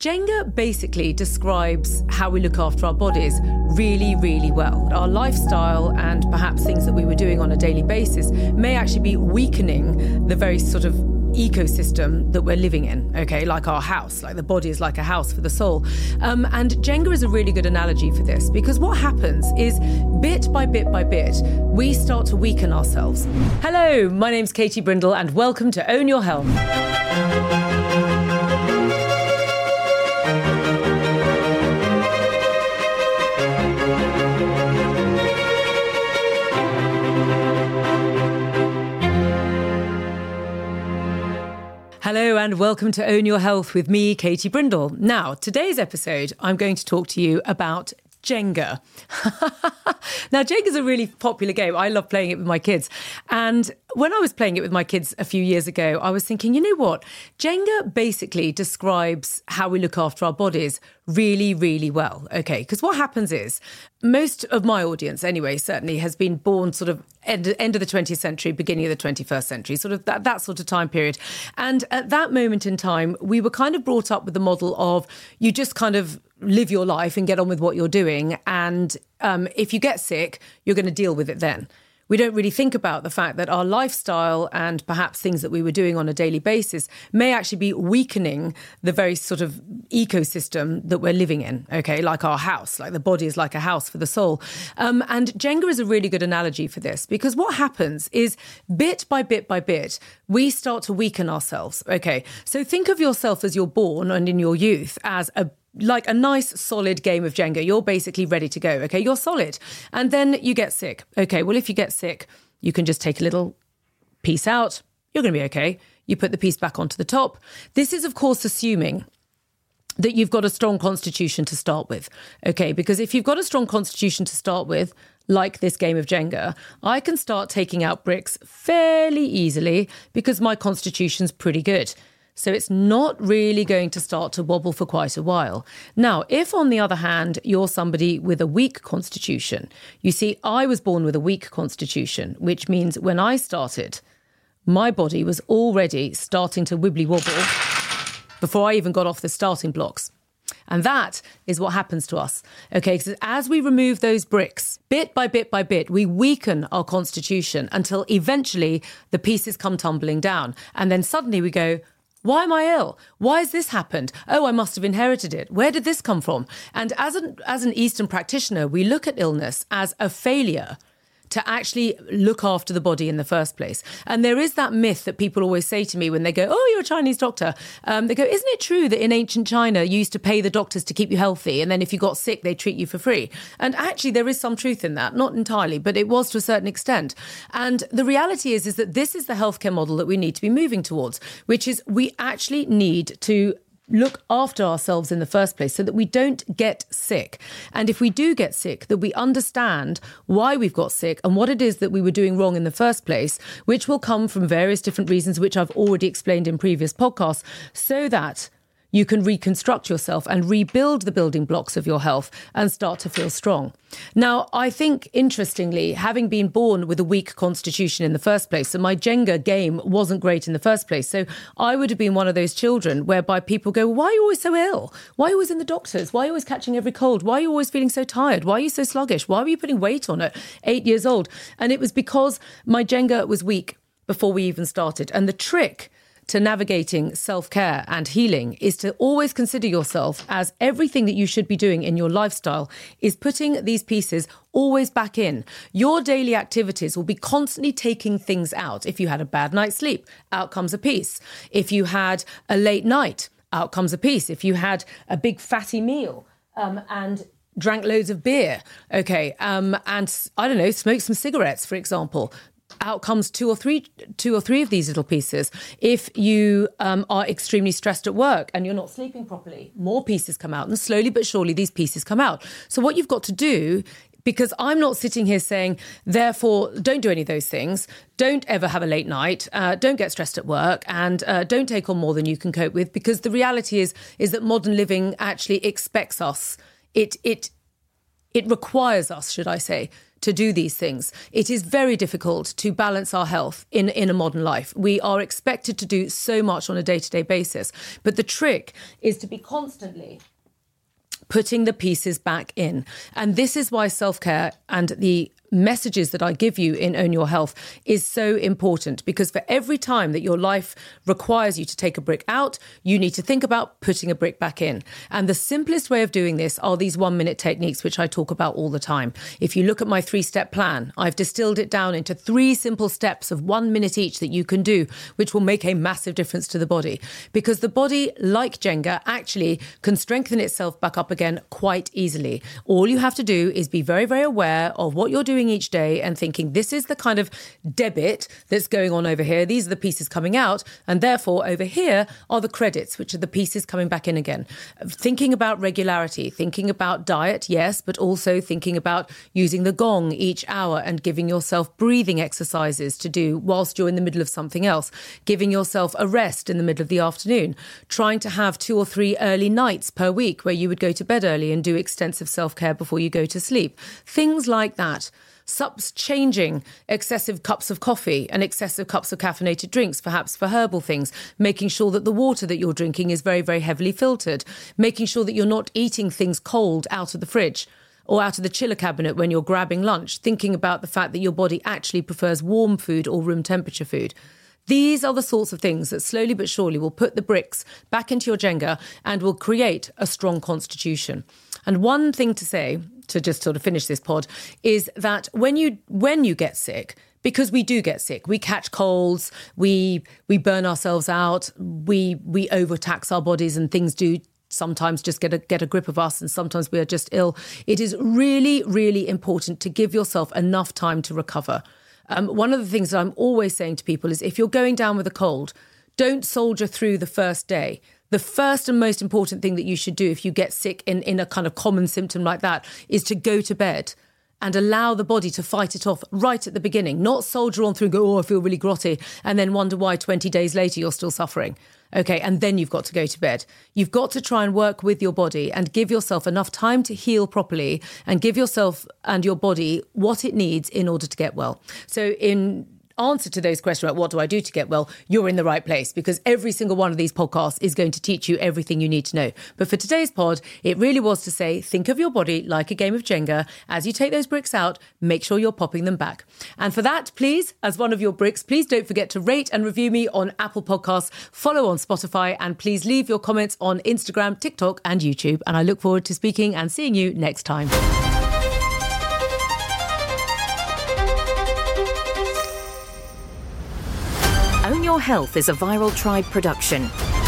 Jenga basically describes how we look after our bodies really, really well. Our lifestyle and perhaps things that we were doing on a daily basis may actually be weakening the very sort of ecosystem that we're living in, okay, like our house, like the body is like a house for the soul. And Jenga is a really good analogy for this, because what happens is bit by bit by bit, we start to weaken ourselves. Hello, my name's Katie Brindle and welcome to Own Your Health. Hello and welcome to Own Your Health with me, Katie Brindle. Now, today's episode, I'm going to talk to you about Jenga. Now, Jenga is a really popular game. I love playing it with my kids. And when I was playing it with my kids a few years ago, I was thinking, you know what? Jenga basically describes how we look after our bodies really, really well. Okay, because what happens is most of my audience anyway, certainly has been born sort of end of the 20th century, beginning of the 21st century, sort of that sort of time period. And at that moment in time, we were kind of brought up with the model of you just kind of live your life and get on with what you're doing. And if you get sick, you're going to deal with it then. We don't really think about the fact that our lifestyle and perhaps things that we were doing on a daily basis may actually be weakening the very sort of ecosystem that we're living in, okay, like our house, like the body is like a house for the soul. And Jenga is a really good analogy for this, because what happens is bit by bit by bit, we start to weaken ourselves, okay? So think of yourself as you're born and in your youth as like a nice solid game of Jenga. You're basically ready to go, okay? You're solid. And then you get sick. Okay, well, if you get sick, you can just take a little piece out. You're going to be okay. You put the piece back onto the top. This is, of course, assuming that you've got a strong constitution to start with, okay? Because if you've got a strong constitution to start with, like this game of Jenga, I can start taking out bricks fairly easily because my constitution's pretty good. So it's not really going to start to wobble for quite a while. Now, if on the other hand, you're somebody with a weak constitution, you see, I was born with a weak constitution, which means when I started, my body was already starting to wibbly wobble before I even got off the starting blocks. And that is what happens to us. Okay, because as we remove those bricks, bit by bit, we weaken our constitution until eventually the pieces come tumbling down. And then suddenly we go, why am I ill? Why has this happened? Oh, I must have inherited it. Where did this come from? And as an Eastern practitioner, we look at illness as a failure to actually look after the body in the first place. And there is that myth that people always say to me when they go, oh, you're a Chinese doctor. They go, isn't it true that in ancient China, you used to pay the doctors to keep you healthy? And then if you got sick, they treat you for free. And actually, there is some truth in that. Not entirely, but it was to a certain extent. And the reality is that this is the healthcare model that we need to be moving towards, which is we actually need to look after ourselves in the first place so that we don't get sick. And if we do get sick, that we understand why we've got sick and what it is that we were doing wrong in the first place, which will come from various different reasons, which I've already explained in previous podcasts, so that you can reconstruct yourself and rebuild the building blocks of your health and start to feel strong. Now, I think, interestingly, having been born with a weak constitution in the first place, so my Jenga game wasn't great in the first place. So I would have been one of those children whereby people go, why are you always so ill? Why are you always in the doctors? Why are you always catching every cold? Why are you always feeling so tired? Why are you so sluggish? Why were you putting weight on at 8 years old? And it was because my Jenga was weak before we even started. And the trick to navigating self-care and healing is to always consider yourself as everything that you should be doing in your lifestyle is putting these pieces always back in. Your daily activities will be constantly taking things out. If you had a bad night's sleep, out comes a piece. If you had a late night, out comes a piece. If you had a big fatty meal and drank loads of beer, okay, and I don't know, smoked some cigarettes, for example, out comes two or three of these little pieces. If you are extremely stressed at work and you're not sleeping properly, more pieces come out, and slowly but surely these pieces come out. So what you've got to do, because I'm not sitting here saying, therefore, don't do any of those things, don't ever have a late night, don't get stressed at work, and don't take on more than you can cope with, because the reality is that modern living actually expects us, it requires us, should I say, to do these things. It is very difficult to balance our health in a modern life. We are expected to do so much on a day-to-day basis. But the trick is to be constantly putting the pieces back in. And this is why self-care and the messages that I give you in Own Your Health is so important, because for every time that your life requires you to take a brick out, you need to think about putting a brick back in. And the simplest way of doing this are these 1-minute techniques, which I talk about all the time. If you look at my 3-step plan, I've distilled it down into 3 simple steps of 1 minute each that you can do, which will make a massive difference to the body. Because the body, like Jenga, actually can strengthen itself back up again quite easily. All you have to do is be very, very aware of what you're doing each day and thinking, this is the kind of debit that's going on over here. These are the pieces coming out. And therefore, over here are the credits, which are the pieces coming back in again. Thinking about regularity, thinking about diet, yes, but also thinking about using the gong each hour and giving yourself breathing exercises to do whilst you're in the middle of something else. Giving yourself a rest in the middle of the afternoon. Trying to have 2 or 3 early nights per week where you would go to bed early and do extensive self-care before you go to sleep. Things like that. Changing excessive cups of coffee and excessive cups of caffeinated drinks, perhaps for herbal things, making sure that the water that you're drinking is very, very heavily filtered, making sure that you're not eating things cold out of the fridge or out of the chiller cabinet when you're grabbing lunch, thinking about the fact that your body actually prefers warm food or room temperature food. These are the sorts of things that slowly but surely will put the bricks back into your Jenga and will create a strong constitution. And one thing to say, to just sort of finish this pod, is that when you get sick, because we do get sick, we catch colds, we burn ourselves out, we overtax our bodies, and things do sometimes just get a grip of us, and sometimes we are just ill. It is really, really important to give yourself enough time to recover. One of the things that I'm always saying to people is, if you're going down with a cold, don't soldier through the first day. The first and most important thing that you should do if you get sick in a kind of common symptom like that is to go to bed and allow the body to fight it off right at the beginning, not soldier on through and go, oh, I feel really grotty, and then wonder why 20 days later you're still suffering. Okay, and then you've got to go to bed. You've got to try and work with your body and give yourself enough time to heal properly and give yourself and your body what it needs in order to get well. So in answer to those questions about what do I do to get well, you're in the right place, because every single one of these podcasts is going to teach you everything you need to know. But for today's pod, it really was to say, think of your body like a game of Jenga. As you take those bricks out, make sure you're popping them back. And for that, please, as one of your bricks, please don't forget to rate and review me on Apple Podcasts, follow on Spotify, and please leave your comments on Instagram, TikTok, and YouTube. And I look forward to speaking and seeing you next time. Own Your Health is a Viral Tribe production.